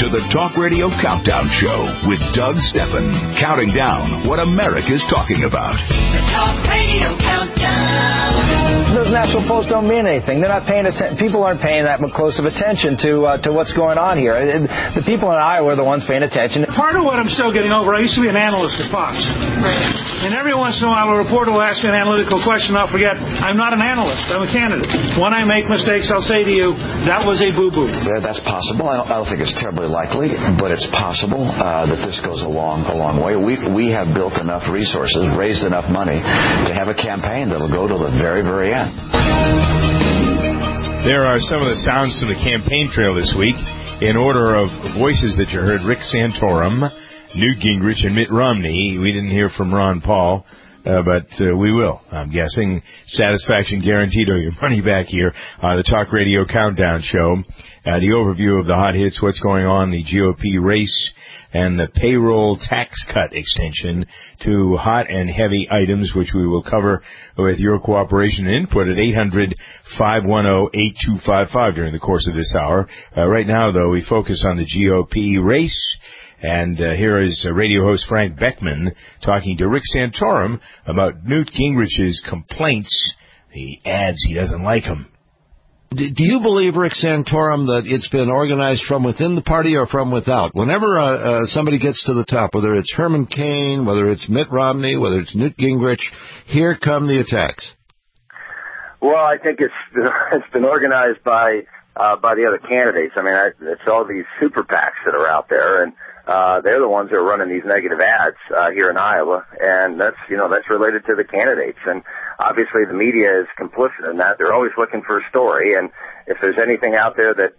to the Talk Radio Countdown Show with Doug Stephan, counting down what America's talking about. The Talk Radio Countdown. Those national polls don't mean anything. They're not paying attention. People aren't paying that close of attention to what's going on here. The people in Iowa are the ones paying attention. Part of what I'm still getting over, I used to be an analyst at Fox. And every once in a while, a reporter will ask me an analytical question. I'll forget, I'm not an analyst. I'm a candidate. When I make mistakes, I'll say to you, that was a boo-boo. Yeah, that's possible. I don't think it's terribly likely, but it's possible that this goes a long way. We have built enough resources, raised enough money to have a campaign that'll go to the very, very end. There are some of the sounds from the campaign trail this week. In order of voices that you heard, Rick Santorum, Newt Gingrich, and Mitt Romney. We didn't hear from Ron Paul, but we will, I'm guessing. Satisfaction guaranteed or your money back here on the Talk Radio Countdown Show. The overview of the hot hits, what's going on, the GOP race, and the payroll tax cut extension to hot and heavy items, which we will cover with your cooperation and input at 800-510-8255 during the course of this hour. Right now, though, we focus on the GOP race. And here is radio host Frank Beckman talking to Rick Santorum about Newt Gingrich's complaints. He adds he doesn't like him. Do you believe, Rick Santorum, that it's been organized from within the party or from without? Whenever somebody gets to the top, whether it's Herman Cain, whether it's Mitt Romney, whether it's Newt Gingrich, here come the attacks. Well, I think it's been organized by the other candidates. I mean, it's all these super PACs that are out there, and they're the ones that are running these negative ads here in Iowa, and that's related to the candidates. And obviously, the media is complicit in that. They're always looking for a story, and if there's anything out there that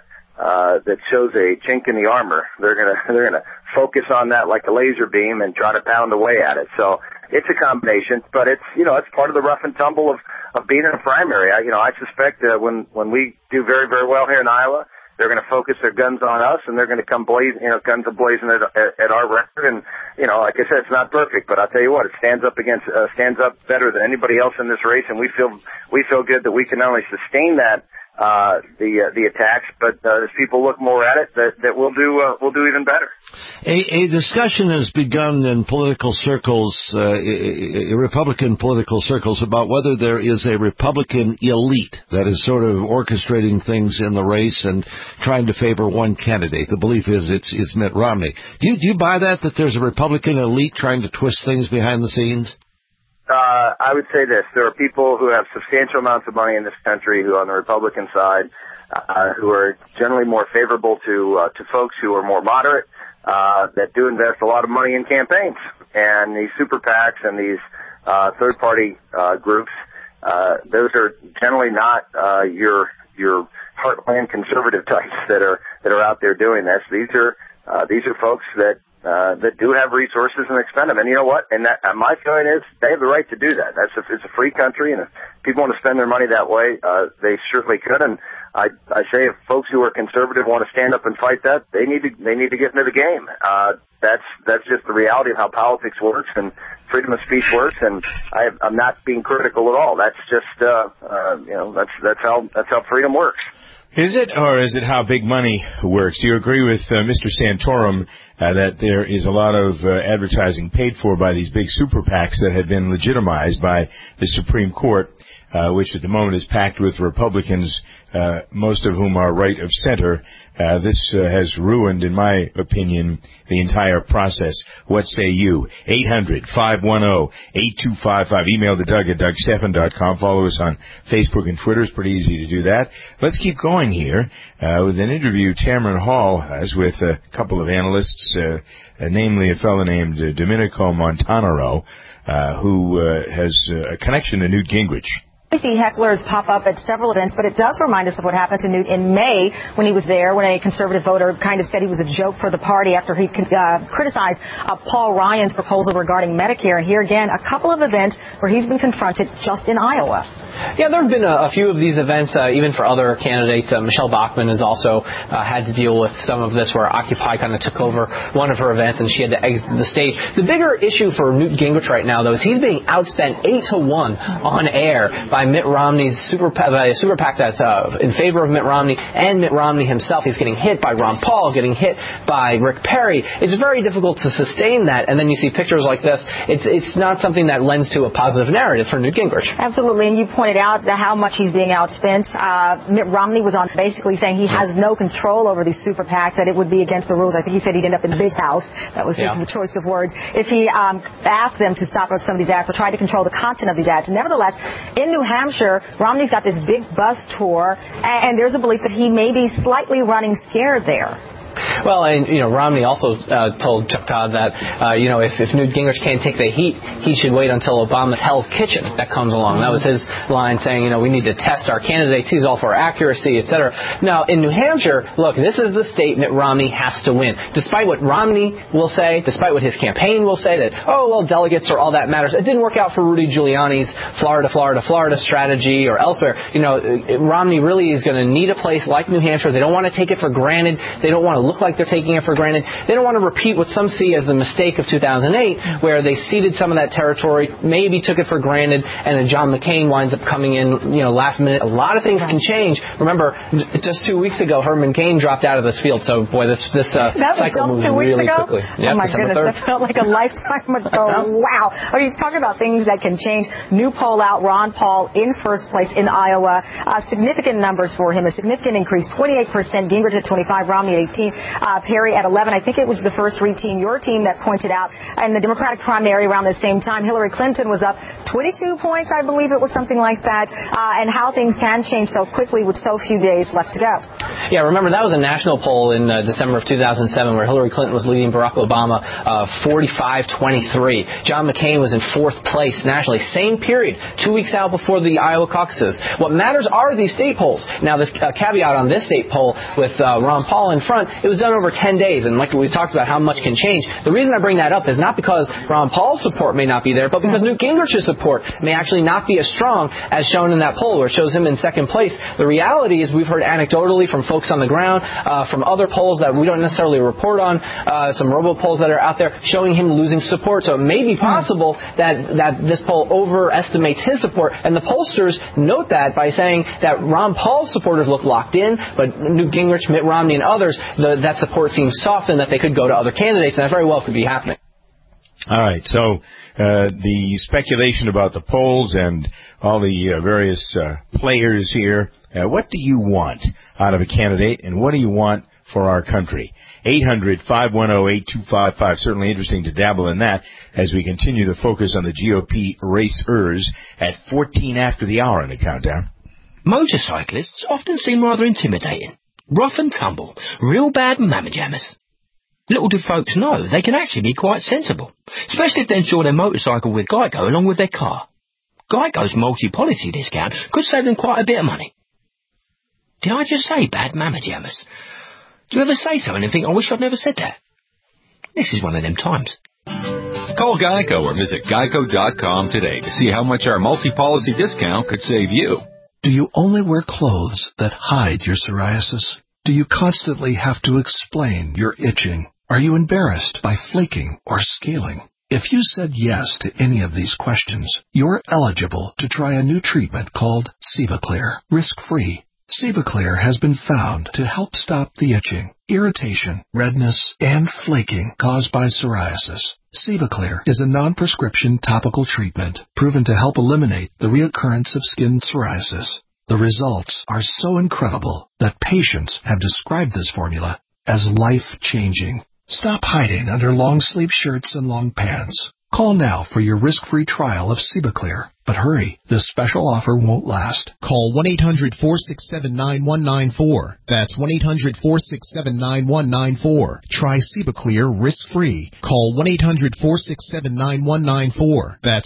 shows a chink in the armor, they're gonna focus on that like a laser beam and try to pound away at it. So it's a combination, but it's part of the rough and tumble of being in a primary. I suspect that when we do very, very well here in Iowa, they're going to focus their guns on us, and they're going to come guns blazing at our record. And like I said, it's not perfect, but I'll tell you what, it stands up better than anybody else in this race, and we feel good that we can not only sustain that the attacks, but as people look more at it, that we'll do even better. A discussion has begun in political circles, Republican political circles, about whether there is a Republican elite that is sort of orchestrating things in the race and trying to favor one candidate. The belief is it's Mitt Romney. Do you buy that there's a Republican elite trying to twist things behind the scenes? I would say this. There are people who have substantial amounts of money in this country who, on the Republican side, who are generally more favorable to folks who are more moderate, that do invest a lot of money in campaigns. And these super PACs and these third-party groups, those are generally not your heartland conservative types that are out there doing this. These are folks that do have resources and expend them. And you know what? And my feeling is they have the right to do that. It's a free country, and if people want to spend their money that way, they certainly could. And I say if folks who are conservative want to stand up and fight that, they need to get into the game. That's just the reality of how politics works and freedom of speech works. And I'm not being critical at all. That's just that's how freedom works. Is it, or is it how big money works? Do you agree with Mr. Santorum that there is a lot of advertising paid for by these big super PACs that have been legitimized by the Supreme Court, which at the moment is packed with Republicans, most of whom are right of center? This has ruined, in my opinion, the entire process. What say you? 800-510-8255. Email to Doug at DougStephan.com. Follow us on Facebook and Twitter. It's pretty easy to do that. Let's keep going here with an interview Tamron Hall has with a couple of analysts, namely a fellow named Domenico Montanaro, who has a connection to Newt Gingrich. We see hecklers pop up at several events, but it does remind us of what happened to Newt in May when he was there, when a conservative voter kind of said he was a joke for the party after he criticized Paul Ryan's proposal regarding Medicare. And here again, a couple of events where he's been confronted just in Iowa. Yeah, there have been a few of these events, even for other candidates. Michelle Bachmann has also had to deal with some of this, where Occupy kind of took over one of her events and she had to exit the stage. The bigger issue for Newt Gingrich right now, though, is he's being outspent 8-1 on air by by Mitt Romney's super PAC that's in favor of Mitt Romney, and Mitt Romney himself. He's getting hit by Ron Paul, getting hit by Rick Perry. It's very difficult to sustain that, and then you see pictures like this. It's not something that lends to a positive narrative for Newt Gingrich. Absolutely, and you pointed out how much he's being outspent. Mitt Romney was on basically saying he has no control over these super PACs, that it would be against the rules. I think he said he'd end up in the big house. That was his choice of words. If he asked them to stop some of these ads or try to control the content of these ads. Nevertheless, in New Hampshire, Romney's got this big bus tour, and there's a belief that he may be slightly running scared there. Well, and, Romney also told Chuck Todd that, if Newt Gingrich can't take the heat, he should wait until Obama's Hell's Kitchen that comes along. That was his line saying, we need to test our candidates. He's all for accuracy, etc. Now, in New Hampshire, look, this is the state Mitt Romney has to win. Despite what Romney will say, despite what his campaign will say, that, delegates are all that matters. It didn't work out for Rudy Giuliani's Florida strategy or elsewhere. Romney really is going to need a place like New Hampshire. They don't want to take it for granted. They don't want to look like they're taking it for granted. They don't want to repeat what some see as the mistake of 2008, where they ceded some of that territory, maybe took it for granted, and then John McCain winds up coming in, last minute. A lot of things can change. Remember, just 2 weeks ago, Herman Cain dropped out of this field. So, boy, this cycle moves really quickly. Yep, oh my goodness, 3rd. That felt like a lifetime ago. Wow. He's talking about things that can change. New poll out, Ron Paul in first place in Iowa. Significant numbers for him, a significant increase, 28%. Gingrich at 25, Romney at 18. Perry at 11. I think it was the first read team, your team, that pointed out in the Democratic primary around the same time. Hillary Clinton was up 22 points, I believe it was something like that, and how things can change so quickly with so few days left to go. Yeah, remember, that was a national poll in December of 2007 where Hillary Clinton was leading Barack Obama 45-23. John McCain was in 4th place nationally. Same period, 2 weeks out before the Iowa caucuses. What matters are these state polls. Now, this caveat on this state poll with Ron Paul in front, it was done over 10 days, and like we talked about how much can change. The reason I bring that up is not because Ron Paul's support may not be there, but because Newt Gingrich's support may actually not be as strong as shown in that poll, where it shows him in 2nd place. The reality is we've heard anecdotally from folks on the ground, from other polls that we don't necessarily report on, some robo-polls that are out there showing him losing support. So it may be possible that this poll overestimates his support, and the pollsters note that by saying that Ron Paul's supporters look locked in, but Newt Gingrich, Mitt Romney, and others, that support seems soft and that they could go to other candidates, and that very well could be happening. All right, so the speculation about the polls and all the various players here, what do you want out of a candidate, and what do you want for our country? 800-510-8255. Certainly interesting to dabble in that as we continue to focus on the GOP racers at 14 after the hour in the countdown. Motorcyclists often seem rather intimidating. Rough and tumble, real bad mamma jammers. Little do folks know they can actually be quite sensible, especially if they insure their motorcycle with Geico along with their car. Geico's multi-policy discount could save them quite a bit of money. Did I just say bad mamma jammers? Do you ever say something and think, I wish I'd never said that? This is one of them times. Call Geico or visit geico.com today to see how much our multi-policy discount could save you. Do you only wear clothes that hide your psoriasis? Do you constantly have to explain your itching? Are you embarrassed by flaking or scaling? If you said yes to any of these questions, you're eligible to try a new treatment called Cevaclear, risk-free. Cevaclear has been found to help stop the itching, irritation, redness, and flaking caused by psoriasis. Cevaclear is a non-prescription topical treatment proven to help eliminate the reoccurrence of skin psoriasis. The results are so incredible that patients have described this formula as life-changing. Stop hiding under long-sleeve shirts and long pants. Call now for your risk-free trial of Cevaclear. But hurry, this special offer won't last. Call 1-800-467-9194. That's 1-800-467-9194. Try Cevaclear risk-free. Call 1-800-467-9194. That's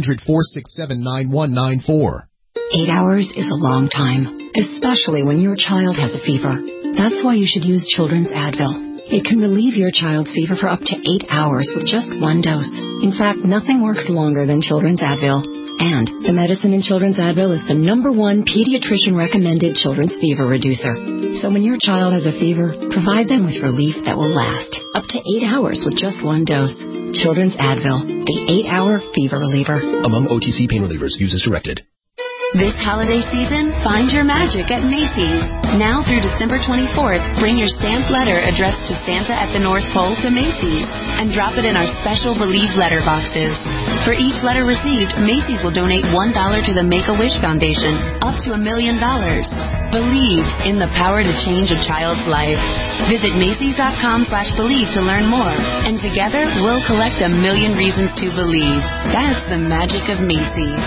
1-800-467-9194. 8 hours is a long time, especially when your child has a fever. That's why you should use Children's Advil. It can relieve your child's fever for up to 8 hours with just one dose. In fact, nothing works longer than Children's Advil. And the medicine in Children's Advil is the #1 pediatrician-recommended children's fever reducer. So when your child has a fever, provide them with relief that will last up to 8 hours with just one dose. Children's Advil, the 8-hour fever reliever. Among OTC pain relievers, use as directed. This holiday season, find your magic at Macy's. Now through December 24th, bring your stamped letter addressed to Santa at the North Pole to Macy's and drop it in our special Believe letter boxes. For each letter received, Macy's will donate $1 to the Make-A-Wish Foundation, up to $1 million. Believe in the power to change a child's life. Visit Macys.com/believe to learn more. And together, we'll collect 1 million reasons to believe. That's the magic of Macy's.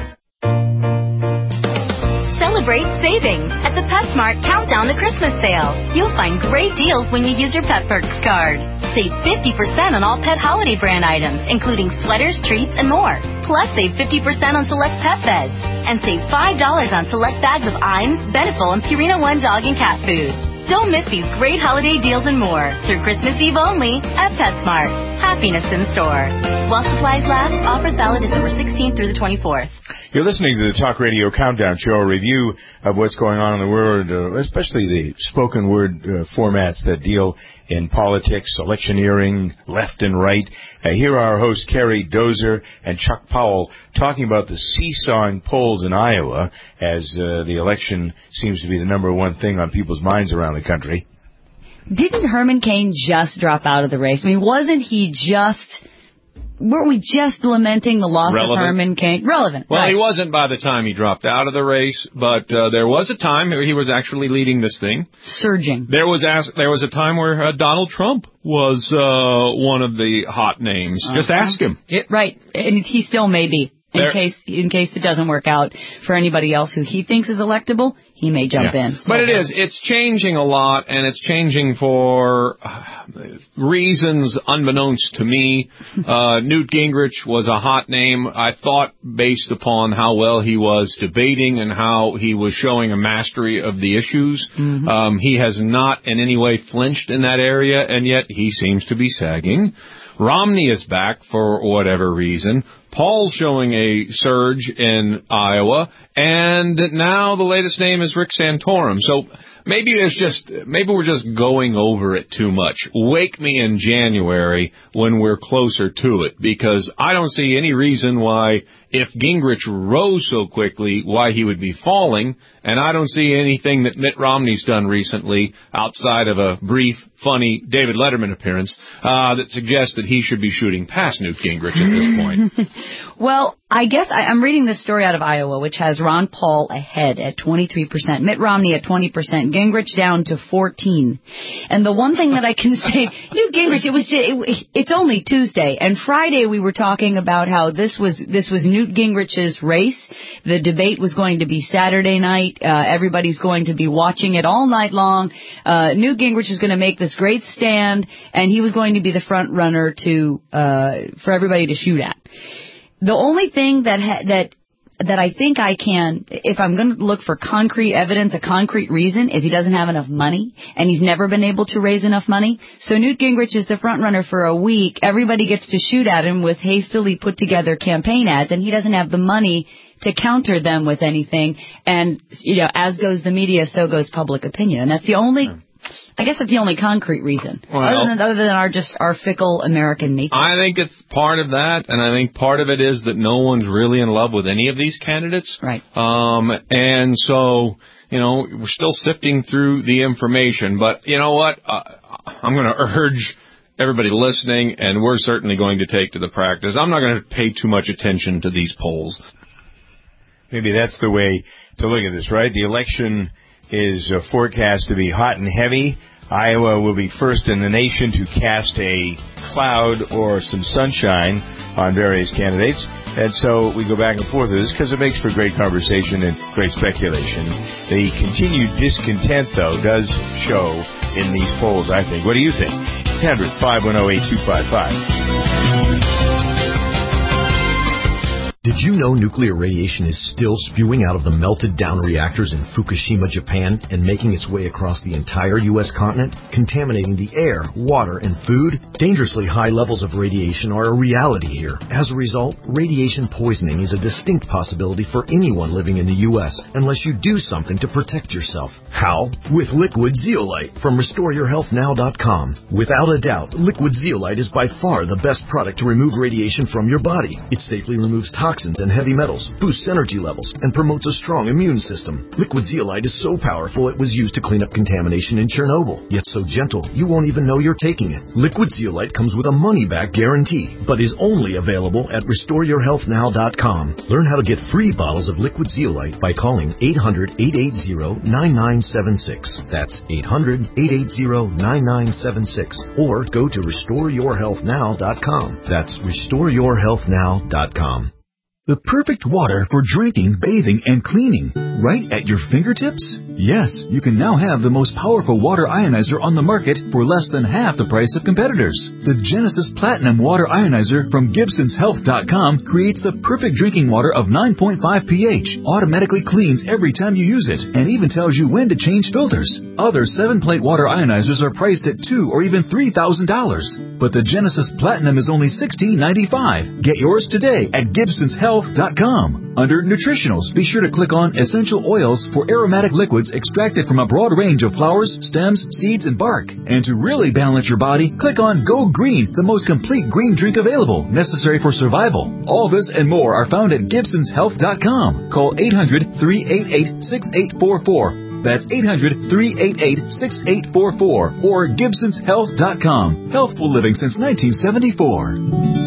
Celebrate savings at the PetSmart Countdown to Christmas sale. You'll find great deals when you use your Pet Perks card. Save 50% on all pet holiday brand items, including sweaters, treats, and more. Plus, save 50% on select pet beds. And save $5 on select bags of Iams, Beneful, and Purina One dog and cat food. Don't miss these great holiday deals and more through Christmas Eve only at PetSmart. Happiness in store. While supplies last, offer valid December 16th through the 24th. You're listening to the Talk Radio Countdown Show, a review of what's going on in the world, especially the spoken word formats that deal in politics, electioneering, left and right. Here are our hosts, Kerry Dozer and Chuck Powell, talking about the seesawing polls in Iowa as the election seems to be the number one thing on people's minds around the country. Didn't Herman Cain just drop out of the race? I mean, weren't we just lamenting the loss of Herman Cain? Relevant. Well, right. He wasn't by the time he dropped out of the race, but there was a time where he was actually leading this thing. Surging. There was a time where Donald Trump was one of the hot names. Just ask him. Right. And he still may be. In case it doesn't work out for anybody else who he thinks is electable, he may jump in. But it's changing a lot, and it's changing for reasons unbeknownst to me. Newt Gingrich was a hot name, I thought, based upon how well he was debating and how he was showing a mastery of the issues. Mm-hmm. He has not in any way flinched in that area, and yet he seems to be sagging. Romney is back for whatever reason. Paul's showing a surge in Iowa, and now the latest name is Rick Santorum. So maybe we're just going over it too much. Wake me in January when we're closer to it, because I don't see any reason why, if Gingrich rose so quickly, why he would be falling, and I don't see anything that Mitt Romney's done recently, outside of a brief, funny David Letterman appearance, that suggests that he should be shooting past Newt Gingrich at this point. Well, I guess I'm reading this story out of Iowa, which has Ron Paul ahead at 23%, Mitt Romney at 20%, Gingrich down to 14%. And the one thing that I can say, Newt Gingrich, it's only Tuesday, and Friday we were talking about how this was Newt Gingrich's race. The debate was going to be Saturday night. Everybody's going to be watching it all night long. Newt Gingrich is going to make this great stand, and he was going to be the front runner for everybody to shoot at. The only thing that I think I can, if I'm going to look for concrete evidence, a concrete reason, is he doesn't have enough money, and he's never been able to raise enough money. So Newt Gingrich is the front runner for a week. Everybody gets to shoot at him with hastily put together campaign ads, and he doesn't have the money to counter them with anything. And, as goes the media, so goes public opinion. And that's the only... I guess that's the only concrete reason, other than our fickle American nature. I think it's part of that, and I think part of it is that no one's really in love with any of these candidates. Right. And so, we're still sifting through the information. But you know what? I'm going to urge everybody listening, and we're certainly going to take to the practice. I'm not going to pay too much attention to these polls. Maybe that's the way to look at this, right? The election is forecast to be hot and heavy. Iowa will be first in the nation to cast a cloud or some sunshine on various candidates. And so we go back and forth with this because it makes for great conversation and great speculation. The continued discontent, though, does show in these polls, I think. What do you think? 100-510-8255. Did you know nuclear radiation is still spewing out of the melted down reactors in Fukushima, Japan, and making its way across the entire U.S. continent, contaminating the air, water, and food? Dangerously high levels of radiation are a reality here. As a result, radiation poisoning is a distinct possibility for anyone living in the U.S. unless you do something to protect yourself. How? With Liquid Zeolite from RestoreYourHealthNow.com. Without a doubt, Liquid Zeolite is by far the best product to remove radiation from your body. It safely removes toxins toxins and heavy metals, boosts energy levels, and promotes a strong immune system. Liquid zeolite is so powerful it was used to clean up contamination in Chernobyl, yet so gentle you won't even know you're taking it. Liquid zeolite comes with a money-back guarantee, but is only available at RestoreYourHealthNow.com. Learn how to get free bottles of liquid zeolite by calling 800-880-9976. That's 800-880-9976. Or go to RestoreYourHealthNow.com. That's RestoreYourHealthNow.com. The perfect water for drinking, bathing, and cleaning, right at your fingertips? Yes, you can now have the most powerful water ionizer on the market for less than half the price of competitors. The Genesis Platinum Water Ionizer from GibsonsHealth.com creates the perfect drinking water of 9.5 pH, automatically cleans every time you use it, and even tells you when to change filters. Other 7-plate water ionizers are priced at $2,000 or even $3,000, but the Genesis Platinum is only $16.95. Get yours today at GibsonsHealth.com. Under Nutritionals, be sure to click on Essential Oils for aromatic liquids extracted from a broad range of flowers, stems, seeds, and bark. And to really balance your body, click on Go Green, the most complete green drink available, necessary for survival. All this and more are found at GibsonsHealth.com. Call 800-388-6844. That's 800-388-6844 or GibsonsHealth.com. Healthful living since 1974.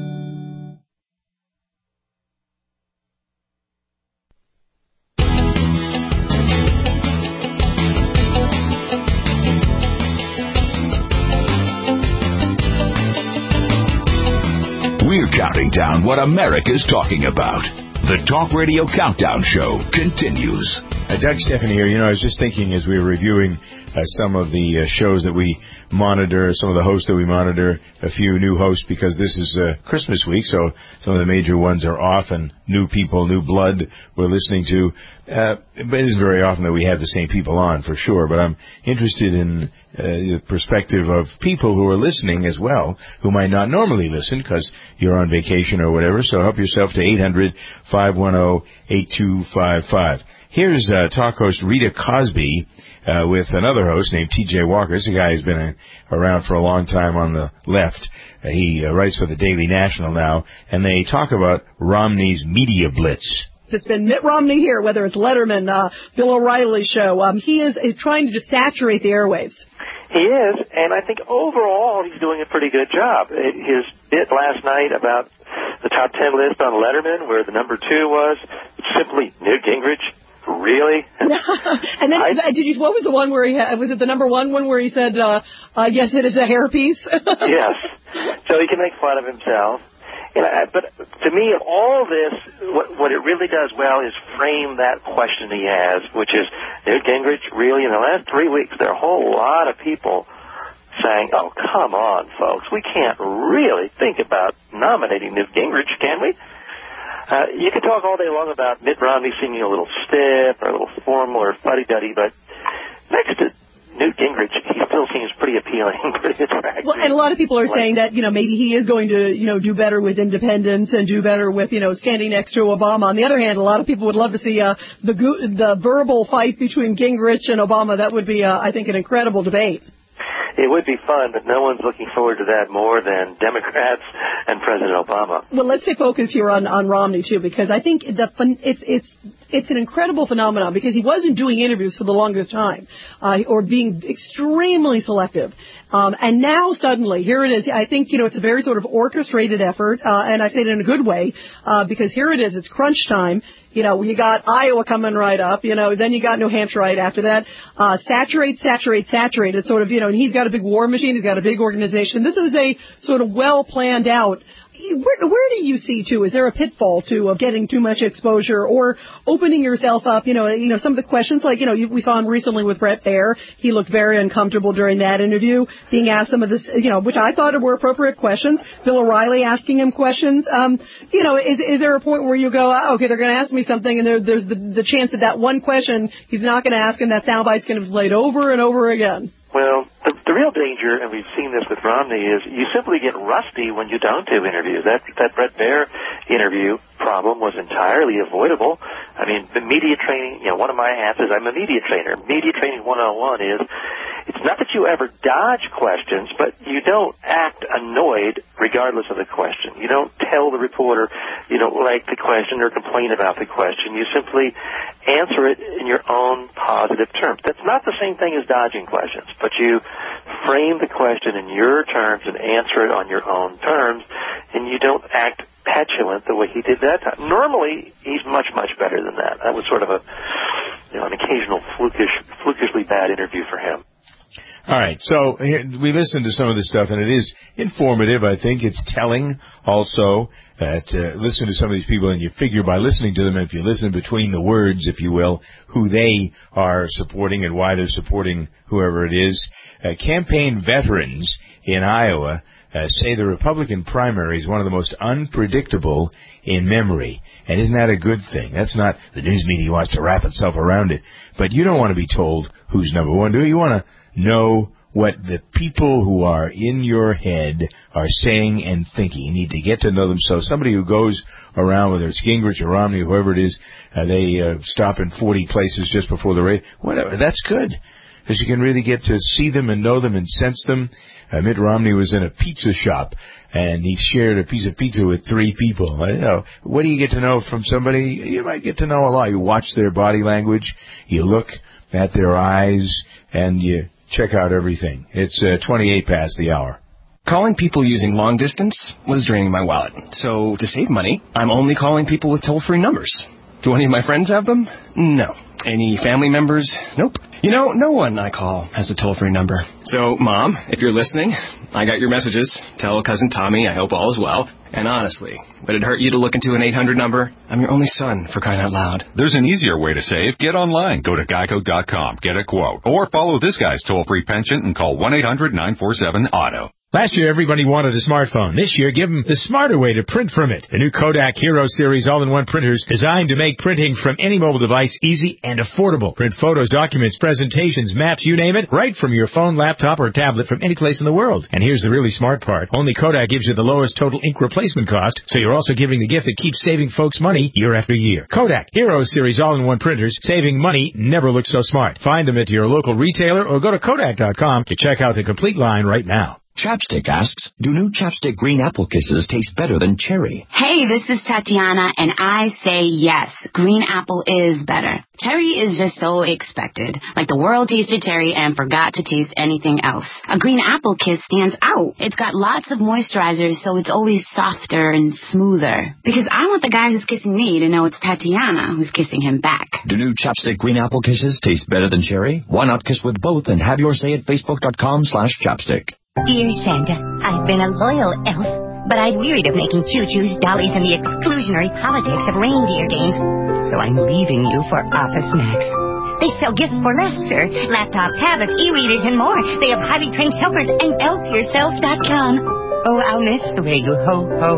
We're counting down what America's talking about. The Talk Radio Countdown Show continues. Doug Stephan here. I was just thinking as we were reviewing some of the shows that we monitor, some of the hosts that we monitor, a few new hosts because this is Christmas week, so some of the major ones are off and new people, new blood we're listening to. But it isn't very often that we have the same people on, for sure. But I'm interested in the perspective of people who are listening as well, who might not normally listen because you're on vacation or whatever. So help yourself to 800-510-8255. Here's talk host Rita Cosby with another host named T.J. Walker. This is a guy who's been around for a long time on the left. He writes for the Daily National now, and they talk about Romney's media blitz. It's been Mitt Romney here, whether it's Letterman, Bill O'Reilly's show. He is trying to just saturate the airwaves. He is, and I think overall he's doing a pretty good job. His bit last night about the top 10 list on Letterman, where the number 2 was simply Newt Gingrich. Really? And then what was the one where was it the number 1 one where he said, yes, it is a hairpiece? Yes. So he can make fun of himself. But to me, all this, what it really does well is frame that question he has, which is, Newt Gingrich, really, in the last 3 weeks, there are a whole lot of people saying, oh, come on, folks, we can't really think about nominating Newt Gingrich, can we? You can talk all day long about Mitt Romney seeming a little stiff or a little formal or fuddy-duddy, but next to Newt Gingrich, he still seems pretty appealing, pretty attractive. Well, and a lot of people are saying that, maybe he is going to, do better with independents and do better with, standing next to Obama. On the other hand, a lot of people would love to see the verbal fight between Gingrich and Obama. That would be, I think, an incredible debate. It would be fun, but no one's looking forward to that more than Democrats and President Obama. Well, let's stay focused here on Romney, too, because I think it's an incredible phenomenon because he wasn't doing interviews for the longest time or being extremely selective. And now suddenly, here it is. I think, it's a very sort of orchestrated effort, and I say it in a good way, because here it is. It's crunch time. You got Iowa coming right up, then you got New Hampshire right after that. Saturate. It's sort of, and he's got a big war machine. He's got a big organization. This is a sort of well planned out. Where do you see, too, is there a pitfall, too, of getting too much exposure or opening yourself up? Some of the questions, like, we saw him recently with Bret Baier. He looked very uncomfortable during that interview, being asked some of this, which I thought were appropriate questions. Bill O'Reilly asking him questions. Is there a point where you go, okay, they're going to ask me something, and there's the chance that one question he's not going to ask, and that soundbite's going to be played over and over again? Well, the real danger, and we've seen this with Romney, is you simply get rusty when you don't do interviews. That Bret Baier interview problem was entirely avoidable. The media training, one of my hats is I'm a media trainer. Media training 101 is, Not that you ever dodge questions, but you don't act annoyed regardless of the question. You don't tell the reporter you don't like the question or complain about the question. You simply answer it in your own positive terms. That's not the same thing as dodging questions, but you frame the question in your terms and answer it on your own terms, and you don't act petulant the way he did that time. Normally, he's much, much better than that. That was sort of an occasional flukishly bad interview for him. All right, so here, we listened to some of this stuff, and it is informative, I think. It's telling also that listen to some of these people, and you figure by listening to them, if you listen between the words, if you will, who they are supporting and why they're supporting whoever it is. Campaign veterans in Iowa say the Republican primary is one of the most unpredictable in memory. And isn't that a good thing? That's not the news media wants to wrap itself around it. But you don't want to be told who's number one, do you? You want to know what the people who are in your head are saying and thinking. You need to get to know them. So somebody who goes around, whether it's Gingrich or Romney, whoever it is, they stop in 40 places just before the race. Whatever, that's good, because you can really get to see them and know them and sense them. Mitt Romney was in a pizza shop, and he shared a piece of pizza with 3 people. What do you get to know from somebody? You might get to know a lot. You watch their body language, you look at their eyes, and you check out everything. It's 28 past the hour. Calling people using long distance was draining my wallet. So to save money, I'm only calling people with toll-free numbers. Do any of my friends have them? No. Any family members? Nope. No one I call has a toll-free number. So, Mom, if you're listening, I got your messages. Tell Cousin Tommy I hope all is well. And honestly, would it hurt you to look into an 800 number? I'm your only son, for crying out loud. There's an easier way to save. Get online. Go to geico.com. Get a quote. Or follow this guy's toll-free penchant and call 1-800-947-AUTO. Last year, everybody wanted a smartphone. This year, give them the smarter way to print from it. The new Kodak Hero Series all-in-one printers designed to make printing from any mobile device easy and affordable. Print photos, documents, presentations, maps, you name it, right from your phone, laptop, or tablet from any place in the world. And here's the really smart part. Only Kodak gives you the lowest total ink replacement cost, so you're also giving the gift that keeps saving folks money year after year. Kodak Hero Series all-in-one printers, saving money never looked so smart. Find them at your local retailer or go to Kodak.com to check out the complete line right now. Chapstick asks, do new Chapstick Green Apple Kisses taste better than cherry? Hey, this is Tatiana, and I say yes. Green apple is better. Cherry is just so expected. Like the world tasted cherry and forgot to taste anything else. A green apple kiss stands out. It's got lots of moisturizer, so it's always softer and smoother. Because I want the guy who's kissing me to know it's Tatiana who's kissing him back. Do new Chapstick Green Apple Kisses taste better than cherry? Why not kiss with both and have yours say at Facebook.com/chapstick. Dear Santa, I've been a loyal elf, but I've wearied of making choo-choos, dollies, and the exclusionary politics of reindeer games, so I'm leaving you for Office Max. They sell gifts for less, sir. Laptops, tablets, e-readers, and more. They have highly trained helpers and elfyourself.com. Oh, I'll miss the way you ho.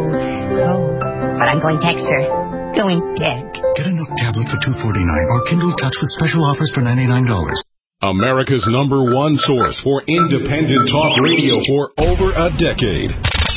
But I'm going tech, sir. Going tech. Get a Nook tablet for $249 or Kindle Touch with special offers for $99. America's #1 source for independent talk radio for over a decade.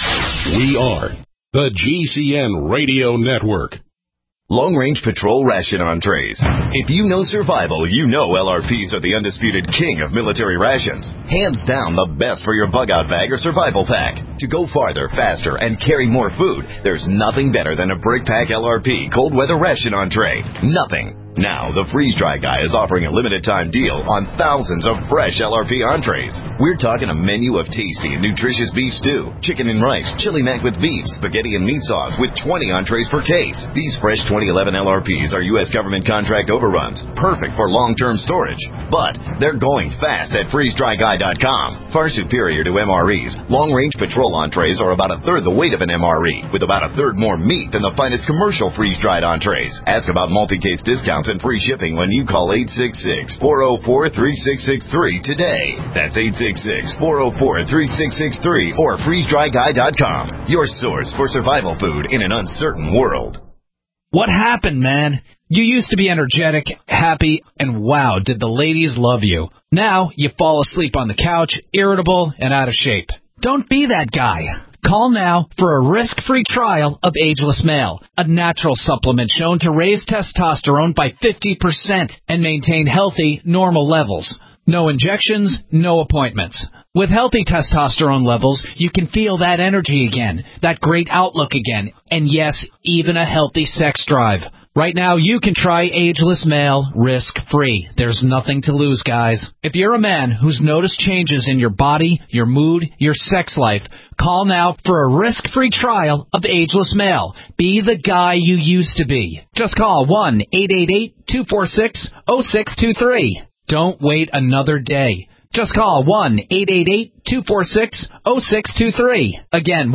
We are the GCN Radio Network. Long Range Patrol Ration Entrees. If you know survival, you know LRPs are the undisputed king of military rations. Hands down the best for your bug-out bag or survival pack. To go farther, faster, and carry more food, there's nothing better than a Brick Pack LRP Cold Weather Ration Entree. Nothing. Now, the Freeze Dry Guy is offering a limited-time deal on thousands of fresh LRP entrees. We're talking a menu of tasty and nutritious beef stew, chicken and rice, chili mac with beef, spaghetti and meat sauce with 20 entrees per case. These fresh 2011 LRPs are U.S. government contract overruns, perfect for long-term storage. But they're going fast at freezedryguy.com. Far superior to MREs, long-range patrol entrees are about a third the weight of an MRE, with about a third more meat than the finest commercial freeze-dried entrees. Ask about multi-case discounts and free shipping when you call 866-404-3663 today. That's 866-404-3663 or freezedryguy.com. Your source for survival food in an uncertain world. What happened, man? You used to be energetic, happy, and wow, did the ladies love you. Now you fall asleep on the couch, irritable, and out of shape. Don't be that guy. Call now for a risk-free trial of Ageless Male, a natural supplement shown to raise testosterone by 50% and maintain healthy, normal levels. No injections, no appointments. With healthy testosterone levels, you can feel that energy again, that great outlook again, and yes, even a healthy sex drive. Right now, you can try Ageless Male risk-free. There's nothing to lose, guys. If you're a man who's noticed changes in your body, your mood, your sex life, call now for a risk-free trial of Ageless Male. Be the guy you used to be. Just call 1-888-246-0623. Don't wait another day. Just call 1-888-246-0623. Again,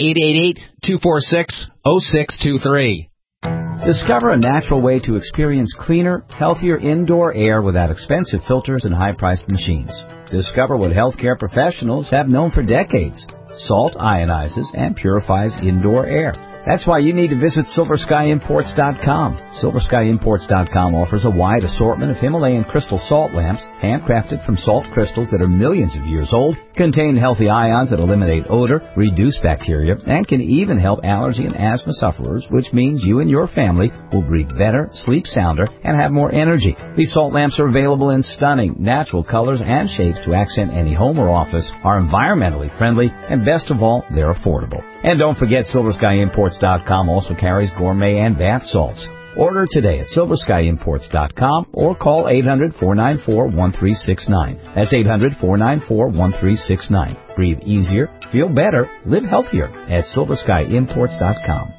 1-888-246-0623. Discover a natural way to experience cleaner, healthier indoor air without expensive filters and high-priced machines. Discover what healthcare professionals have known for decades. Salt ionizes and purifies indoor air. That's why you need to visit SilverSkyImports.com. SilverSkyImports.com offers a wide assortment of Himalayan crystal salt lamps, handcrafted from salt crystals that are millions of years old, contain healthy ions that eliminate odor, reduce bacteria, and can even help allergy and asthma sufferers, which means you and your family will breathe better, sleep sounder, and have more energy. These salt lamps are available in stunning, natural colors and shapes to accent any home or office, are environmentally friendly, and best of all, they're affordable. And don't forget, SilverSkyImports.com also carries gourmet and bath salts. Order today at SilverSkyImports.com or call 800-494-1369. That's 800-494-1369. Breathe easier, feel better, live healthier at SilverSkyImports.com.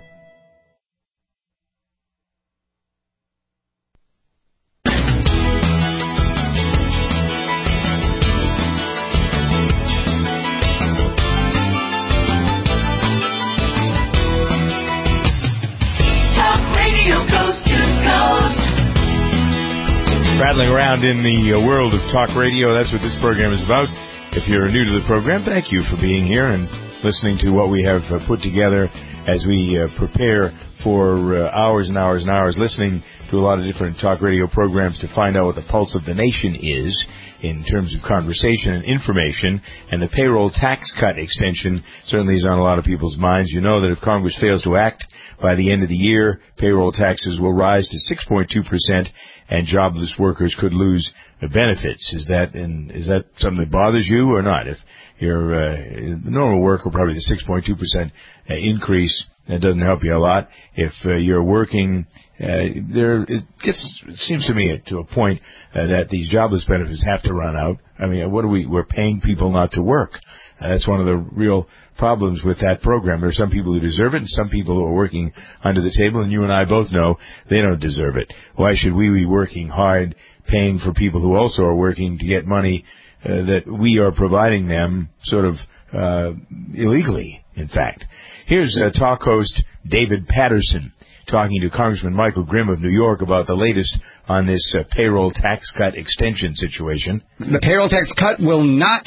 Rattling around in the world of talk radio, that's what this program is about. If you're new to the program, thank you for being here and listening to what we have put together as we prepare for hours and hours and hours, listening to a lot of different talk radio programs to find out what the pulse of the nation is in terms of conversation and information. And the payroll tax cut extension certainly is on a lot of people's minds. You know that if Congress fails to act by the end of the year, payroll taxes will rise to 6.2%. And jobless workers could lose benefits. Is that something that bothers you or not? If you're a normal worker, probably the 6.2% increase, that doesn't help you a lot. If you're working, it seems to me to a point that these jobless benefits have to run out. I mean, we're paying people not to work. That's one of the real problems with that program. There are some people who deserve it and some people who are working under the table, and you and I both know they don't deserve it. Why should we be working hard, paying for people who also are working to get money that we are providing them sort of illegally, in fact? Here's talk host David Patterson talking to Congressman Michael Grimm of New York about the latest on this payroll tax cut extension situation. The payroll tax cut will not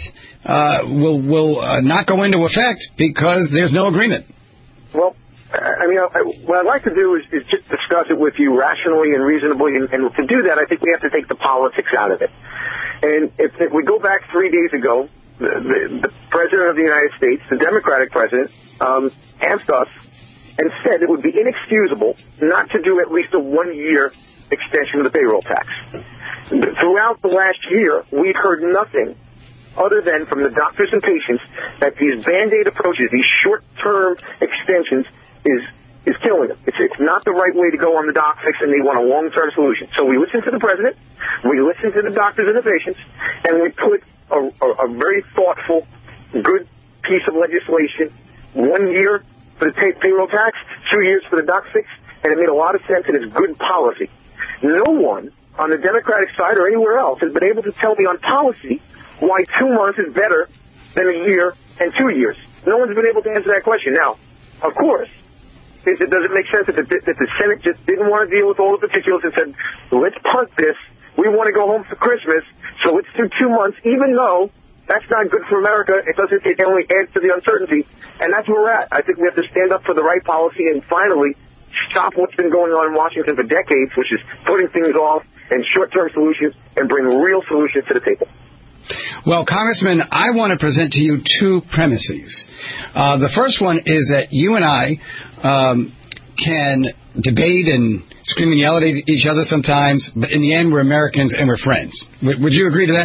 go into effect because there's no agreement. Well, I mean, what I'd like to do is just discuss it with you rationally and reasonably, and to do that, I think we have to take the politics out of it. And if we go back 3 days ago, the President of the United States, the Democratic President, asked us and said it would be inexcusable not to do at least a 1-year extension of the payroll tax. Throughout the last year, we've heard nothing other than from the doctors and patients that these Band-Aid approaches, these short-term extensions, is killing them. It's not the right way to go on the doc fix, and they want a long-term solution. So we listened to the President, we listened to the doctors and the patients, and we put a very thoughtful, good piece of legislation, 1 year for the payroll tax, 2 years for the doc fix, and it made a lot of sense, and it's good policy. No one on the Democratic side or anywhere else has been able to tell me on policy why 2 months is better than a year and 2 years. No one's been able to answer that question. Now, of course, does it make sense that the Senate just didn't want to deal with all the particulars and said, let's punt this, we want to go home for Christmas, so let's do 2 months, even though that's not good for America. It only adds to the uncertainty. And that's where we're at. I think we have to stand up for the right policy and finally stop what's been going on in Washington for decades, which is putting things off and short-term solutions, and bring real solutions to the table. Well, Congressman, I want to present to you two premises. The first one is that you and I can debate and scream and yell at each other sometimes, but in the end, we're Americans and we're friends. Would you agree to that?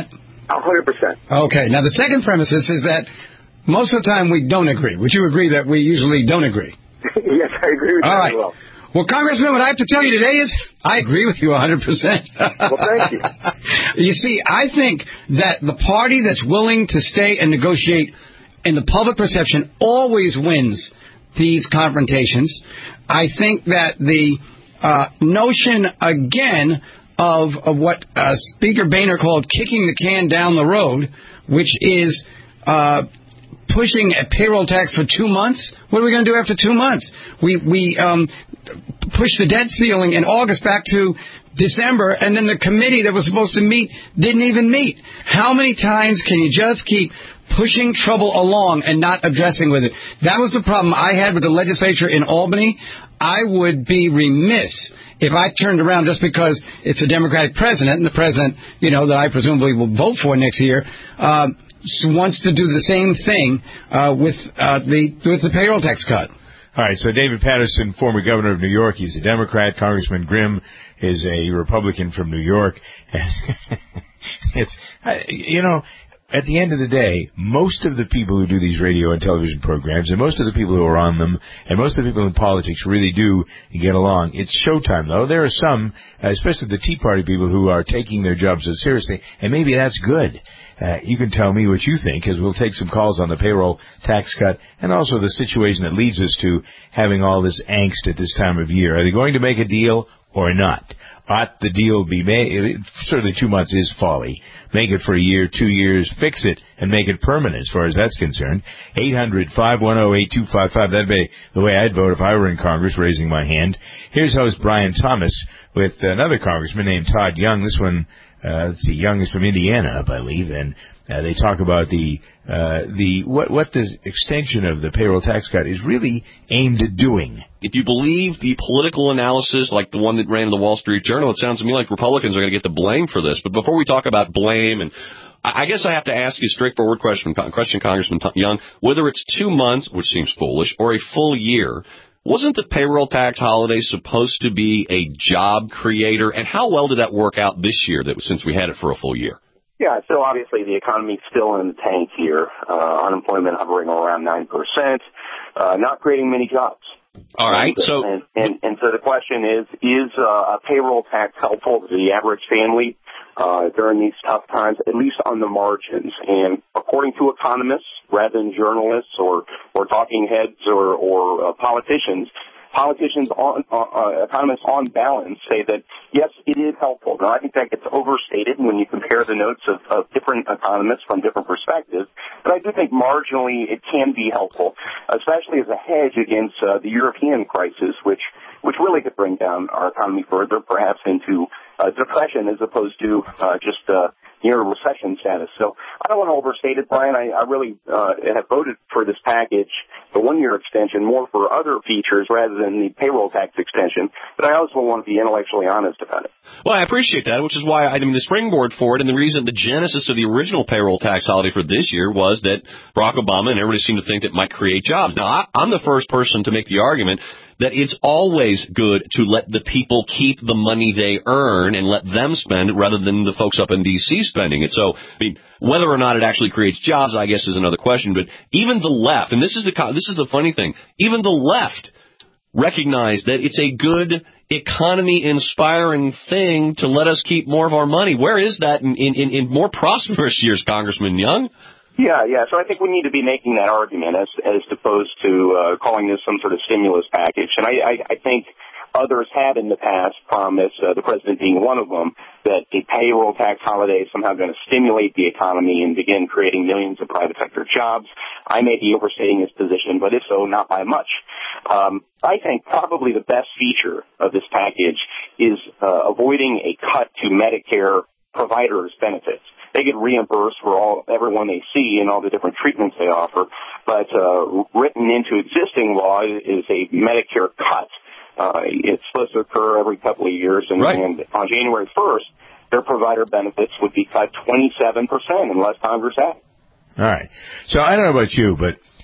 100%. Okay. Now, the second premise is that most of the time we don't agree. Would you agree that we usually don't agree? Yes, I agree with you. All right. Well, Congressman, what I have to tell you today is I agree with you 100%. Well, thank you. You see, I think that the party that's willing to stay and negotiate in the public perception always wins these confrontations. I think that the notion, again, of what Speaker Boehner called kicking the can down the road, which is pushing a payroll tax for 2 months. What are we going to do after 2 months? We pushed the debt ceiling in August back to December, and then the committee that was supposed to meet didn't even meet. How many times can you just keep pushing trouble along and not addressing with it? That was the problem I had with the legislature in Albany. I would be remiss if I turned around just because it's a Democratic president, and the president, that I presumably will vote for next year, wants to do the same thing with the payroll tax cut. All right, so David Paterson, former governor of New York, he's a Democrat. Congressman Grimm is a Republican from New York. It's, at the end of the day, most of the people who do these radio and television programs, and most of the people who are on them, and most of the people in politics really do get along. It's showtime, though. There are some, especially the Tea Party people, who are taking their jobs so seriously, and maybe that's good. You can tell me what you think, because we'll take some calls on the payroll tax cut and also the situation that leads us to having all this angst at this time of year. Are they going to make a deal or not? Ought the deal be made? Certainly 2 months is folly. Make it for a year, 2 years, fix it, and make it permanent as far as that's concerned. 800-510-8255. That'd be the way I'd vote if I were in Congress, raising my hand. Here's host Brian Thomas with another congressman named Todd Young. This one, let's see, Young is from Indiana, I believe, and they talk about what the extension of the payroll tax cut is really aimed at doing. If you believe the political analysis, like the one that ran in the Wall Street Journal, it sounds to me like Republicans are going to get the blame for this. But before we talk about blame, and I guess I have to ask you a straightforward question, Congressman Young, whether it's 2 months, which seems foolish, or a full year, wasn't the payroll tax holiday supposed to be a job creator? And how well did that work out this year, since we had it for a full year? Yeah, so obviously the economy's still in the tank here. Unemployment hovering around 9%, not creating many jobs. All right, so the question is a payroll tax helpful to the average family during these tough times, at least on the margins? And according to economists, rather than journalists or talking heads or politicians, economists on balance say that, yes, it is helpful. Now, I think that gets overstated when you compare the notes of different economists from different perspectives, but I do think marginally it can be helpful, especially as a hedge against the European crisis, which really could bring down our economy further, perhaps into depression as opposed to just near recession status. So I don't want to overstate it, Brian. I really have voted for this package, the 1-year extension, more for other features rather than the payroll tax extension. But I also want to be intellectually honest about it. Well, I appreciate that, which is why the springboard for it and the reason, the genesis of the original payroll tax holiday for this year was that Barack Obama and everybody seemed to think that might create jobs. Now, I'm the first person to make the argument that it's always good to let the people keep the money they earn and let them spend it rather than the folks up in D.C. spending it. So, whether or not it actually creates jobs, I guess, is another question. But even the left, and this is the funny thing, even the left recognize that it's a good economy-inspiring thing to let us keep more of our money. Where is that in more prosperous years, Congressman Young? Yeah. So I think we need to be making that argument as opposed to calling this some sort of stimulus package. And I think others have in the past promised, the president being one of them, that a payroll tax holiday is somehow going to stimulate the economy and begin creating millions of private sector jobs. I may be overstating his position, but if so, not by much. I think probably the best feature of this package is avoiding a cut to Medicare providers' benefits. They get reimbursed for everyone they see and all the different treatments they offer, but written into existing law is a Medicare cut. It's supposed to occur every couple of years, and on January 1st, their provider benefits would be cut 27% unless Congress acts. All right. So I don't know about you, but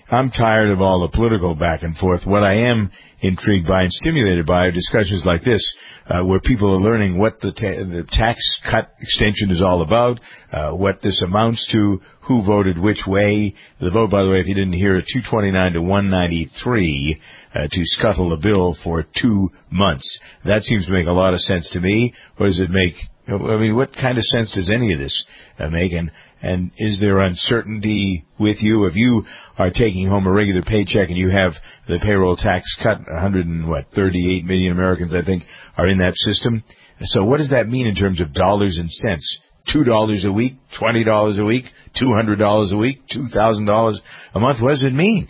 I'm tired of all the political back and forth. What I am intrigued by and stimulated by are discussions like this, where people are learning what the tax cut extension is all about, what this amounts to, who voted which way. The vote, by the way, if you didn't hear it, 229 to 193 to scuttle the bill for 2 months. That seems to make a lot of sense to me. Or does it make, I mean, what kind of sense does any of this make? And is there uncertainty with you? If you are taking home a regular paycheck and you have the payroll tax cut, 38 million Americans, I think, are in that system. So what does that mean in terms of dollars and cents? $2 a week, $20 a week, $200 a week, $2,000 a month? What does it mean?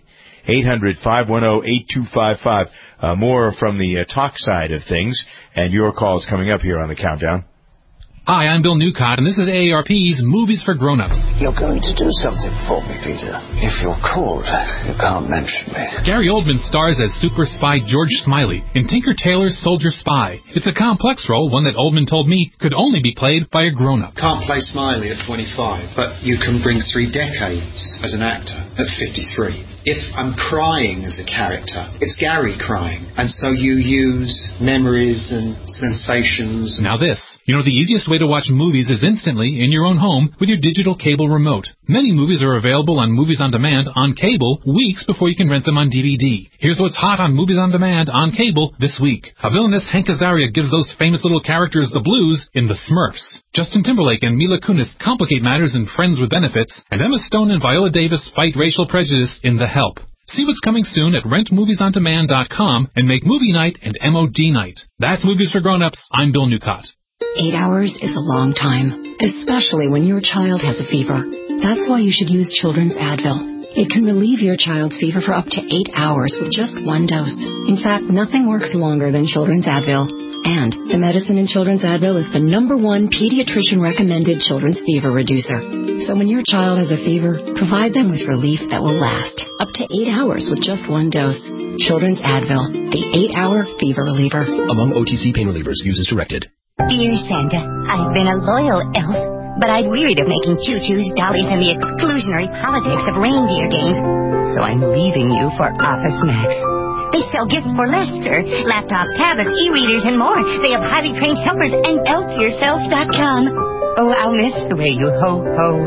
800-510-8255. More from the talk side of things, and your calls coming up here on the Countdown. Hi, I'm Bill Newcott, and this is AARP's Movies for Grown-Ups. You're going to do something for me, Peter. If you're cold, you can't mention me. Gary Oldman stars as super spy George Smiley in Tinker Tailor's Soldier Spy. It's a complex role, one that Oldman told me could only be played by a grown-up. Can't play Smiley at 25, but you can bring 3 decades as an actor at 53. If I'm crying as a character, it's Gary crying. And so you use memories and sensations. Now this. You know, the easiest way to watch movies is instantly in your own home with your digital cable remote. Many movies are available on Movies on Demand on cable weeks before you can rent them on DVD. Here's what's hot on Movies on Demand on cable this week. A villainous Hank Azaria gives those famous little characters the blues in The Smurfs. Justin Timberlake and Mila Kunis complicate matters in Friends with Benefits, and Emma Stone and Viola Davis fight racial prejudice in The Help. See what's coming soon at rentmoviesondemand.com and make movie night and MOD night. That's Movies for Grown-Ups. I'm Bill Newcott. 8 hours is a long time, especially when your child has a fever. That's why you should use Children's Advil. It can relieve your child's fever for up to 8 hours with just 1 dose. In fact, nothing works longer than Children's Advil. And the medicine in Children's Advil is the #1 pediatrician-recommended children's fever reducer. So when your child has a fever, provide them with relief that will last up to 8 hours with just 1 dose. Children's Advil, the 8-hour fever reliever. Among OTC pain relievers, use as directed. Dear Santa, I've been a loyal elf, but I've wearied of making choo-choos, dollies, and the exclusionary politics of reindeer games, so I'm leaving you for Office Max. They sell gifts for less, sir. Laptops, tablets, e-readers, and more. They have highly trained helpers and elfyourself.com. Oh, I'll miss the way you ho.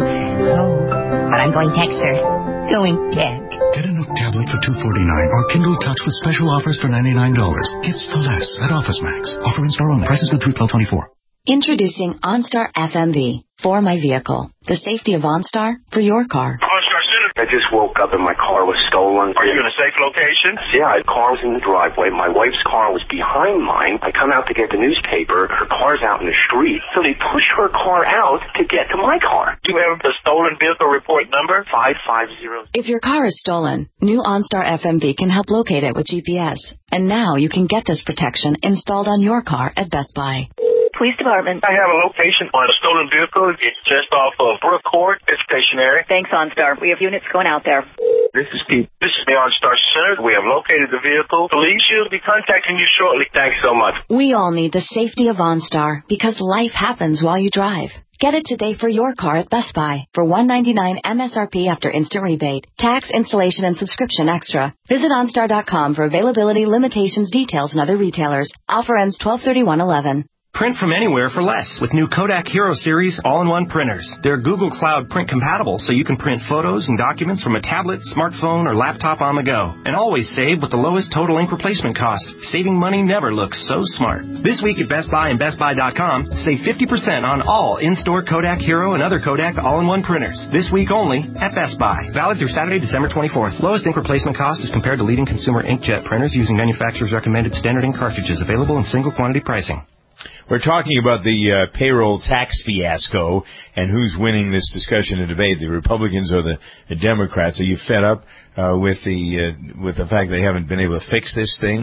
But I'm going tech, sir. Going tech. Get a Nook tablet for $249 or Kindle Touch with special offers for $99. Gifts for less at Office Max. Offer in store only. Prices good through 12/24. Introducing OnStar FMV for my vehicle. The safety of OnStar for your car. I just woke up and my car was stolen. Are you in a safe location? Yeah, my car was in the driveway. My wife's car was behind mine. I come out to get the newspaper. Her car's out in the street. So they push her car out to get to my car. Do you have the stolen vehicle report number? 550. If your car is stolen, new OnStar FMV can help locate it with GPS. And now you can get this protection installed on your car at Best Buy. Police Department. I have a location on a stolen vehicle. It's just off of Brook Court. It's stationary. Thanks, OnStar. We have units going out there. This is Pete. This is the OnStar Center. We have located the vehicle. Police will be contacting you shortly. Thanks so much. We all need the safety of OnStar because life happens while you drive. Get it today for your car at Best Buy for $199 MSRP after instant rebate. Tax, installation, and subscription extra. Visit OnStar.com for availability, limitations, details, and other retailers. Offer ends 12/31/11. Print from anywhere for less with new Kodak Hero Series all-in-one printers. They're Google Cloud print compatible, so you can print photos and documents from a tablet, smartphone, or laptop on the go. And always save with the lowest total ink replacement cost. Saving money never looks so smart. This week at Best Buy and BestBuy.com, save 50% on all in-store Kodak Hero and other Kodak all-in-one printers. This week only at Best Buy. Valid through Saturday, December 24th. Lowest ink replacement cost is compared to leading consumer inkjet printers using manufacturer's recommended standard ink cartridges available in single quantity pricing. We're talking about the payroll tax fiasco and who's winning this discussion and debate, the Republicans or the Democrats. Are you fed up with the fact they haven't been able to fix this thing?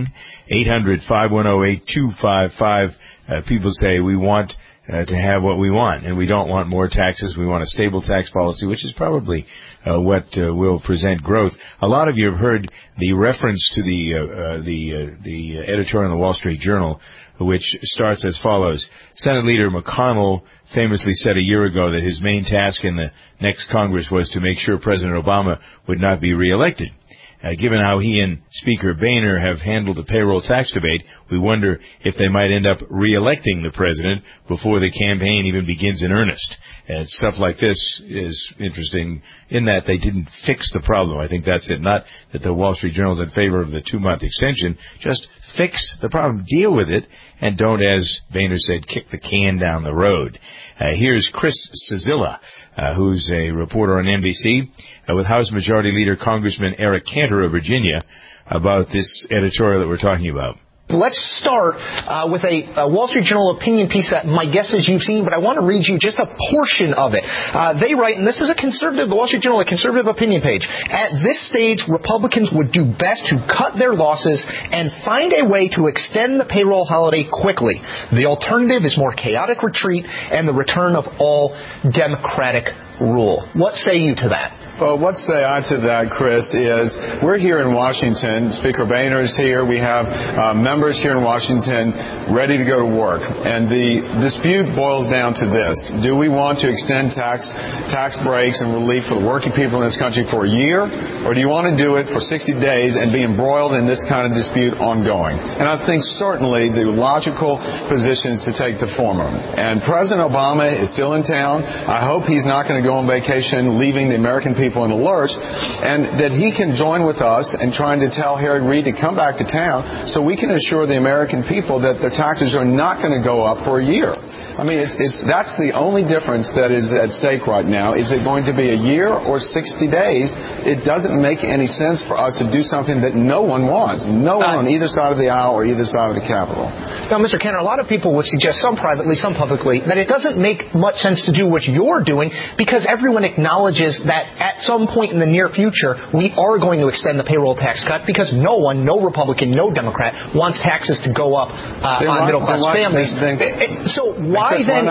800-510-8255. People say we want to have what we want, and we don't want more taxes. We want a stable tax policy, which is probably what will present growth. A lot of you have heard the reference to the editorial in the Wall Street Journal, which starts as follows. Senate Leader McConnell famously said a year ago that his main task in the next Congress was to make sure President Obama would not be reelected. Given how he and Speaker Boehner have handled the payroll tax debate, we wonder if they might end up re-electing the president before the campaign even begins in earnest. And stuff like this is interesting in that they didn't fix the problem. I think that's it. Not that the Wall Street Journal is in favor of the 2-month extension. Just fix the problem, deal with it, and don't, as Boehner said, kick the can down the road. Here's Chris Cizilla, who's a reporter on NBC, with House Majority Leader Congressman Eric Cantor of Virginia, about this editorial that we're talking about. Let's start with a Wall Street Journal opinion piece that my guess is you've seen, but I want to read you just a portion of it. They write, and this is the Wall Street Journal, a conservative opinion page. At this stage, Republicans would do best to cut their losses and find a way to extend the payroll holiday quickly. The alternative is more chaotic retreat and the return of all Democratic rule. What say you to that? Well, what say I to that, Chris, is we're here in Washington. Speaker Boehner is here. We have members here in Washington ready to go to work. And the dispute boils down to this. Do we want to extend tax breaks and relief for the working people in this country for a year? Or do you want to do it for 60 days and be embroiled in this kind of dispute ongoing? And I think certainly the logical position is to take the former. And President Obama is still in town. I hope he's not going to go on vacation, leaving the American people in the lurch, and that he can join with us in trying to tell Harry Reid to come back to town so we can assure the American people that their taxes are not going to go up for a year. I mean, that's the only difference that is at stake right now. Is it going to be a year or 60 days? It doesn't make any sense for us to do something that no one wants. No one on either side of the aisle or either side of the Capitol. Now, Mr. Cantor, a lot of people would suggest, some privately, some publicly, that it doesn't make much sense to do what you're doing because everyone acknowledges that at some point in the near future, we are going to extend the payroll tax cut because no Republican, no Democrat wants taxes to go up on middle-class families. So why then,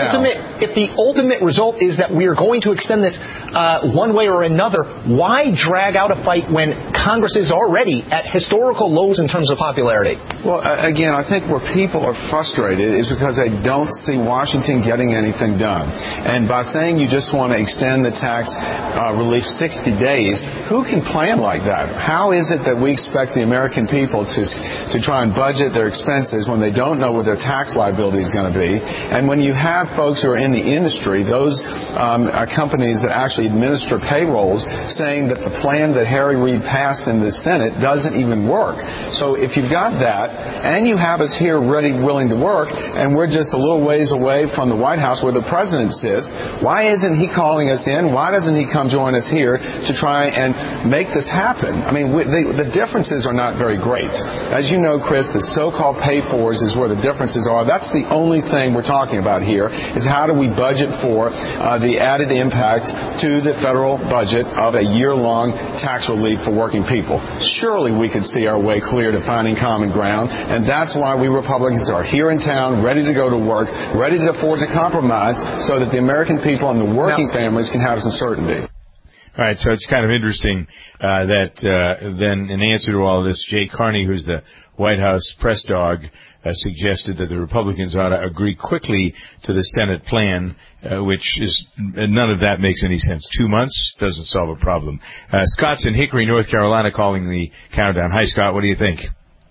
if the ultimate result is that we are going to extend this one way or another, why drag out a fight when Congress is already at historical lows in terms of popularity? Well, again, I think where people are frustrated is because they don't see Washington getting anything done. And by saying you just want to extend the tax relief 60 days, who can plan like that? How is it that we expect the American people to try and budget their expenses when they don't know what their tax liability is going to be? And when you have folks who are in the industry, those companies that actually administer payrolls, saying that the plan that Harry Reid passed in the Senate doesn't even work. So if you've got that, and you have us here ready, willing to work, and we're just a little ways away from the White House where the president sits, why isn't he calling us in? Why doesn't he come join us here to try and make this happen? I mean, the differences are not very great. As you know, Chris, the so-called pay-fors is where the differences are. That's the only thing we're talking about here, is how do we budget for the added impact to the federal budget of a year-long tax relief for working people. Surely we could see our way clear to finding common ground, and that's why we Republicans are here in town, ready to go to work, ready to forge a compromise so that the American people and the working families can have some certainty. All right, so it's kind of interesting that then in answer to all of this, Jay Carney, who's the White House press dog, suggested that the Republicans ought to agree quickly to the Senate plan, which is none of that makes any sense. 2 months doesn't solve a problem. Scott's in Hickory, North Carolina, calling the countdown. Hi, Scott. What do you think?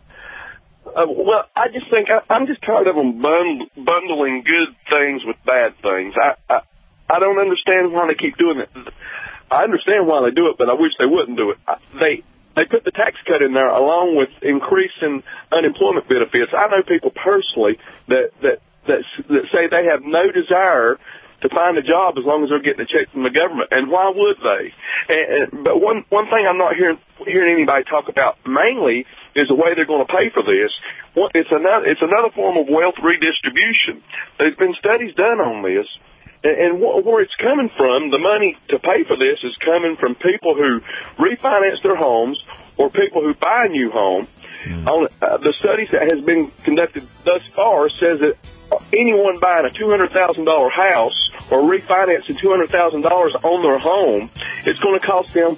Well, I just think I'm just tired of them bundling good things with bad things. I don't understand why they keep doing it. I understand why they do it, but I wish they wouldn't do it. They put the tax cut in there along with increasing unemployment benefits. I know people personally that say they have no desire to find a job as long as they're getting a check from the government. And why would they? But one thing I'm not hearing anybody talk about mainly is the way they're going to pay for this. It's another form of wealth redistribution. There's been studies done on this. And where it's coming from, the money to pay for this is coming from people who refinance their homes or people who buy a new home. The studies that has been conducted thus far says that anyone buying a $200,000 house or refinancing $200,000 on their home, it's going to cost them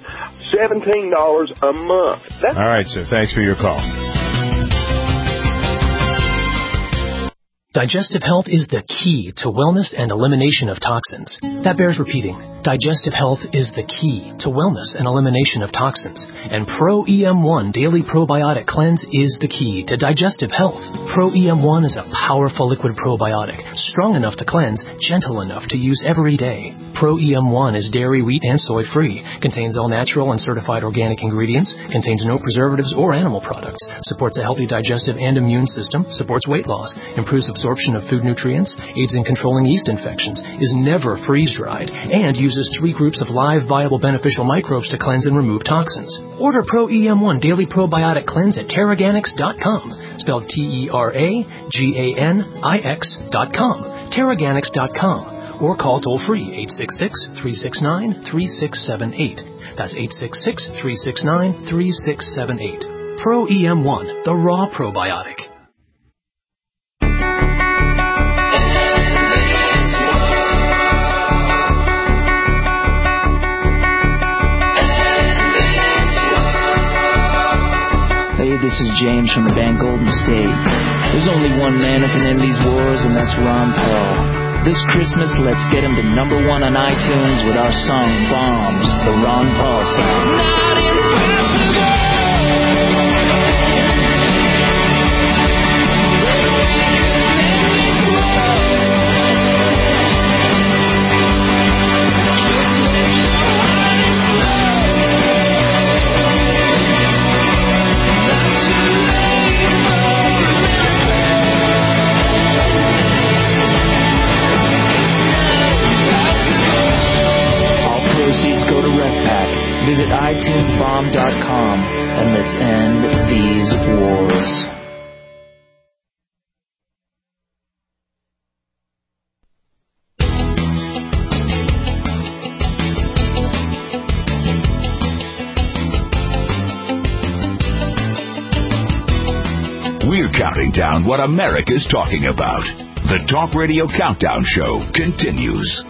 $17 a month. All right, sir. Thanks for your call. Digestive health is the key to wellness and elimination of toxins. That bears repeating. Digestive health is the key to wellness and elimination of toxins, and Pro EM1 Daily Probiotic Cleanse is the key to digestive health. Pro EM1 is a powerful liquid probiotic, strong enough to cleanse, gentle enough to use every day. Pro EM1 is dairy, wheat, and soy-free, contains all natural and certified organic ingredients, contains no preservatives or animal products, supports a healthy digestive and immune system, supports weight loss, improves absorption of food nutrients, aids in controlling yeast infections, is never freeze-dried, and uses 3 groups of live, viable, beneficial microbes to cleanse and remove toxins. Order Pro EM1 Daily Probiotic Cleanse at Teraganix.com, spelled TerraGanix.com, Teraganix.com, or call toll-free 866-369-3678. That's 866-369-3678. Pro EM1, the raw probiotic. Hey, this is James from the band Golden State. There's only one man who can end these wars, and that's Ron Paul. This Christmas, let's get him to #1 on iTunes with our song Bombs, the Ron Paul song. Visit iTunesBomb.com and let's end these wars. We're counting down what America's talking about. The Talk Radio Countdown Show continues.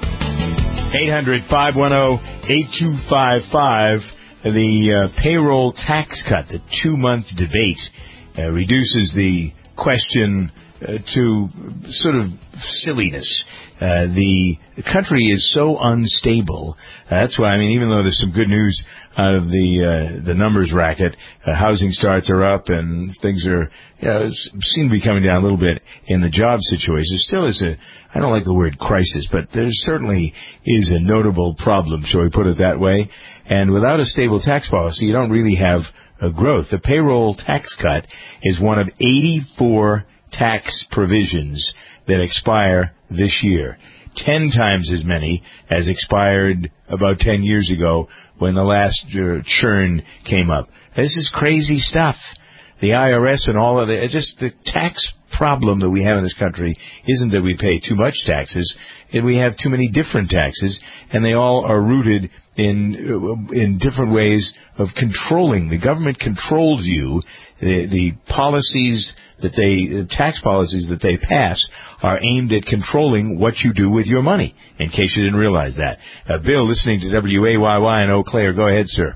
800-510-8255. The payroll tax cut, the 2-month debate, reduces the question to sort of silliness. The country is so unstable. That's why, I mean, even though there's some good news out of the numbers racket, housing starts are up and things are, seem to be coming down a little bit in the job situation. Still is I don't like the word crisis, but there certainly is a notable problem, shall we put it that way. And without a stable tax policy, you don't really have a growth. The payroll tax cut is one of 84 tax provisions that expire this year. 10 times as many as expired about 10 years ago when the last churn came up. This is crazy stuff. The IRS and all of it, just the tax problem that we have in this country isn't that we pay too much taxes, we have too many different taxes, and they all are rooted in different ways of controlling. The government controls you. The policies that the tax policies that they pass are aimed at controlling what you do with your money, in case you didn't realize that. Bill, listening to WAYY in Eau Claire. Go ahead, sir.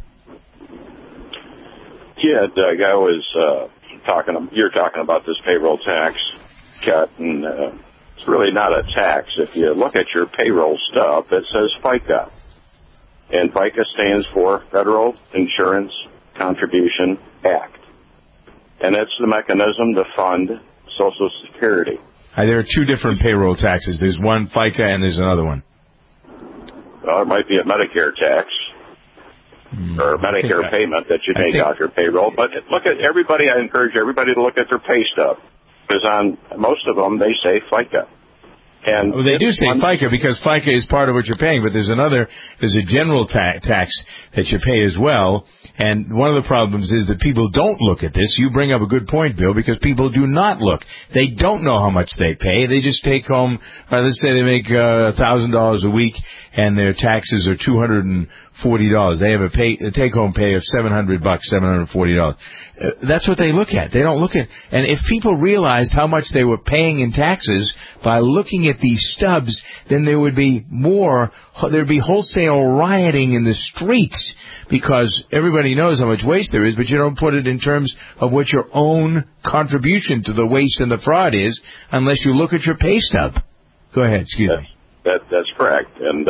Yeah, Doug, you're talking about this payroll tax cut, and it's really not a tax. If you look at your payroll stub, it says FICA. And FICA stands for Federal Insurance Contribution Act. And it's the mechanism to fund Social Security. There are 2 different payroll taxes. There's one FICA and there's another one. Well, it might be a Medicare tax or Medicare payment that you make off your payroll. But look at everybody. I encourage everybody to look at their pay stub, because on most of them they say FICA. And they do say FICA because FICA is part of what you're paying, but there's a general tax that you pay as well. And one of the problems is that people don't look at this. You bring up a good point, Bill, because people do not look. They don't know how much they pay. They just take home, let's say they make $1,000 a week and their taxes are $240. They have a take-home pay of $700, $740. That's what they look at. They don't look at, and if people realized how much they were paying in taxes by looking at these stubs, then there would be there'd be wholesale rioting in the streets, because everybody knows how much waste there is, but you don't put it in terms of what your own contribution to the waste and the fraud is unless you look at your pay stub. Go ahead, excuse me. That's correct. And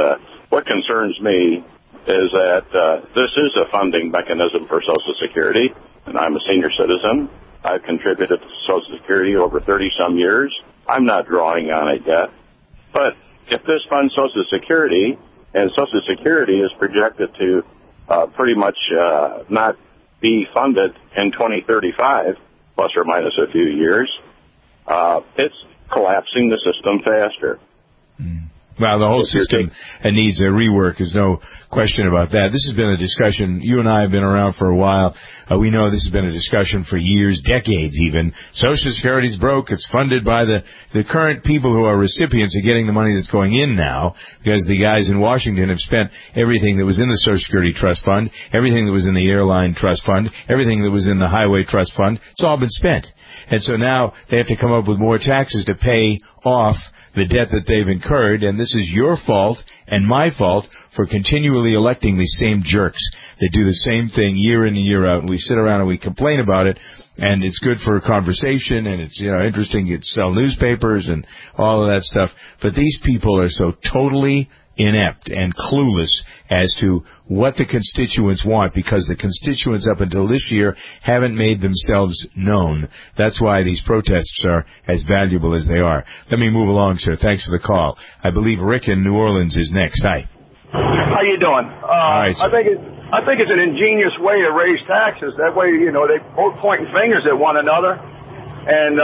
What concerns me is that this is a funding mechanism for Social Security, and I'm a senior citizen. I've contributed to Social Security over 30-some years. I'm not drawing on it yet. But if this funds Social Security, and Social Security is projected to pretty much not be funded in 2035, plus or minus a few years, it's collapsing the system faster. Well, the whole system needs a rework. There's no question about that. This has been a discussion. You and I have been around for a while. We know this has been a discussion for years, decades even. Social Security's broke. It's funded by the current people who are recipients of getting the money that's going in now, because the guys in Washington have spent everything that was in the Social Security Trust Fund, everything that was in the Airline Trust Fund, everything that was in the Highway Trust Fund. It's all been spent. And so now they have to come up with more taxes to pay off the debt that they've incurred, and this is your fault and my fault for continually electing these same jerks that do the same thing year in and year out. And we sit around and we complain about it, and it's good for a conversation, and it's, interesting. You sell newspapers and all of that stuff. But these people are so totally inept and clueless as to what the constituents want, because the constituents up until this year haven't made themselves known. That's why these protests are as valuable as they are. Let me move along, sir. Thanks for the call. I believe Rick in New Orleans is next. Hi. How you doing? All right, I think it's an ingenious way to raise taxes. That way, they both pointing fingers at one another. And,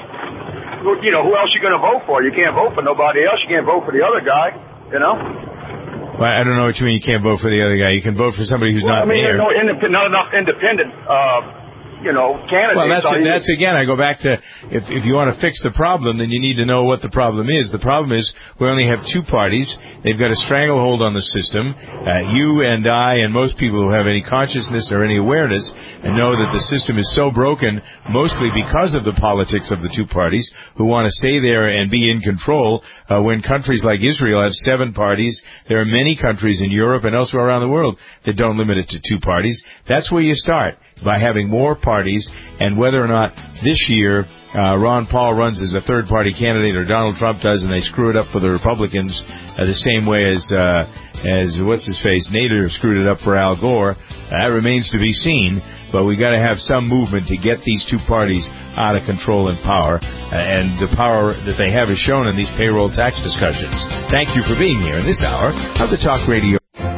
who else you going to vote for? You can't vote for nobody else. You can't vote for the other guy. Well, I don't know what you mean you can't vote for the other guy. You can vote for somebody who's not there. Not enough independent, candidates. Well, that's again, I go back to, if you want to fix the problem, then you need to know what the problem is. The problem is we only have two parties. They've got a stranglehold on the system. You and I and most people who have any consciousness or any awareness and know that the system is so broken, mostly because of the politics of the two parties who want to stay there and be in control. When countries like Israel have 7 parties, there are many countries in Europe and elsewhere around the world that don't limit it to 2 parties. That's where you start, by having more parties. And whether or not this year Ron Paul runs as a third-party candidate or Donald Trump does, and they screw it up for the Republicans the same way as what's-his-face, Nader screwed it up for Al Gore, that remains to be seen. But we got to have some movement to get these two parties out of control and power, and the power that they have is shown in these payroll tax discussions. Thank you for being here in this hour of the Talk Radio.